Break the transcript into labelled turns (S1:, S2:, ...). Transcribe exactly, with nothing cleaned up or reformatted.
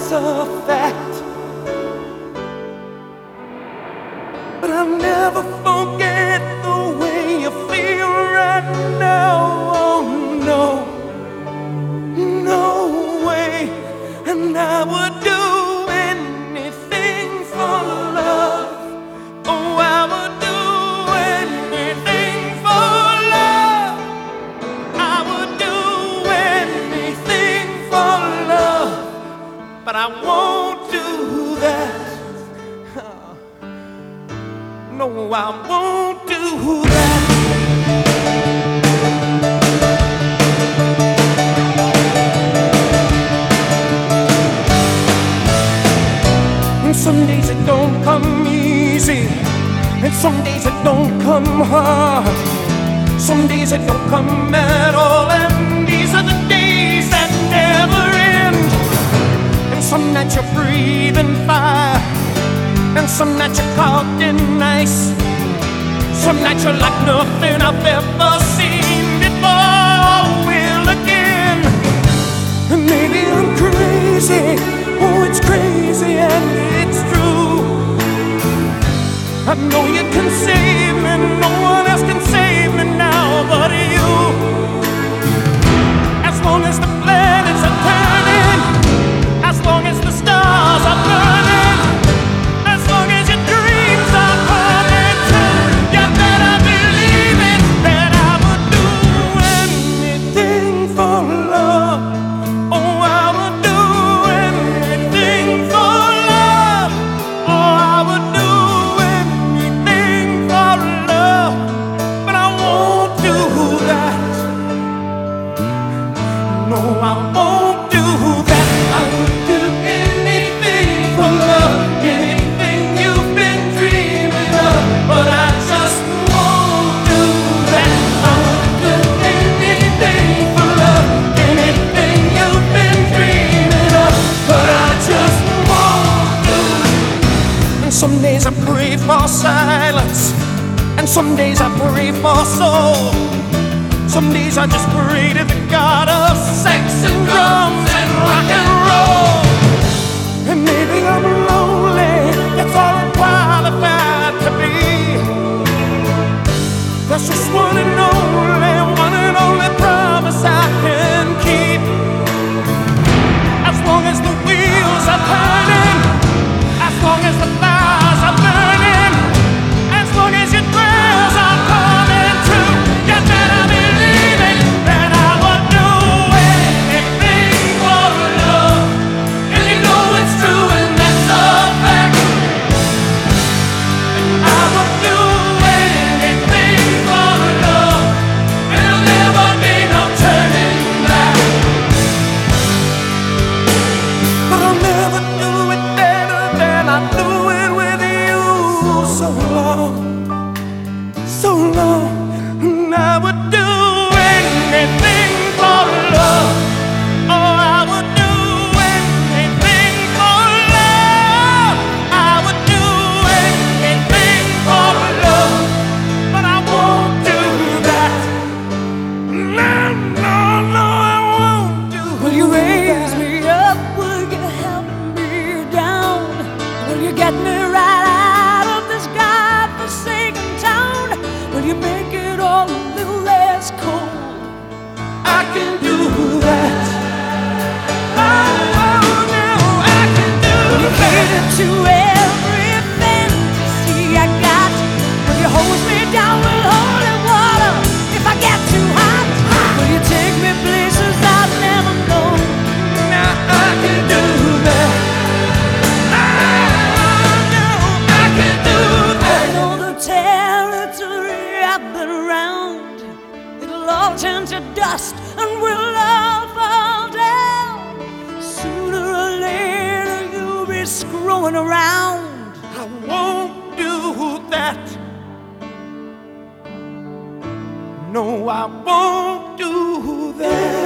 S1: that's a fact. But I'll never forget the way you feel right now. Oh no, no way. And I would do anything for love. Oh, I would do anything for love. I would do anything for love. But I won't do that. No, I won't do that. And some days it don't come easy, and some days it don't come hard. Some days it don't come at all, and these are the days that never end. And some nights you're breathing fire, and some nights you're caught in ice. Some nights you're like nothing I've ever seen before. Will again. And maybe I'm crazy. Oh, it's crazy and it's true. I know you can save me. No one else can save me now but you. As long as the planets are turning, as long as the stars are burning, as long as your dreams are coming true, you better believe it, that I would do anything for love. Oh, I would do anything for love. Oh, I would do anything for love. But I won't do that. No, I won't do that. I would do anything for love, anything you've been dreaming of. But I just won't do that. I would do anything for love, anything you've been dreaming of. But I just won't do it. And some days I pray for silence, and some days I pray for soul. Some days I just pray to the God of sex and drums and rock and roll. And maybe I'm lonely, that's all I'm qualified to be. That's just one and only, one and only promise I can keep. As long as the wheels are turning, as long as the fires are burning, as long as your prayers are coming true, you better believe it, that I would do anything for love. And you know it's true, and that's a fact. I would do anything for love, and there'll never be no turning back. But I'll never do it better than I do it with you. So long, so long, and I would do anything for love. Oh, I would do anything for love. I would do anything for love. But I won't do that. No, no, no, I won't do that.
S2: Will you raise me up? Will you help me down? Will you get me right out of this godforsaken town? Will you make it all a little less cold?
S1: I can do that. Oh, oh, no, I can do
S2: Will you
S1: that.
S2: cater to every fantasy I got? Will you hose me down with holy water if I get too hot? Will you take me places I've never known?
S1: Now I can do that. Oh, no, I can do
S2: I
S1: that.
S2: know the territory I've been around. It'll all turn to dust and we'll all fall down. Sooner or later you'll be screwing around.
S1: I won't do that. No, I won't do that.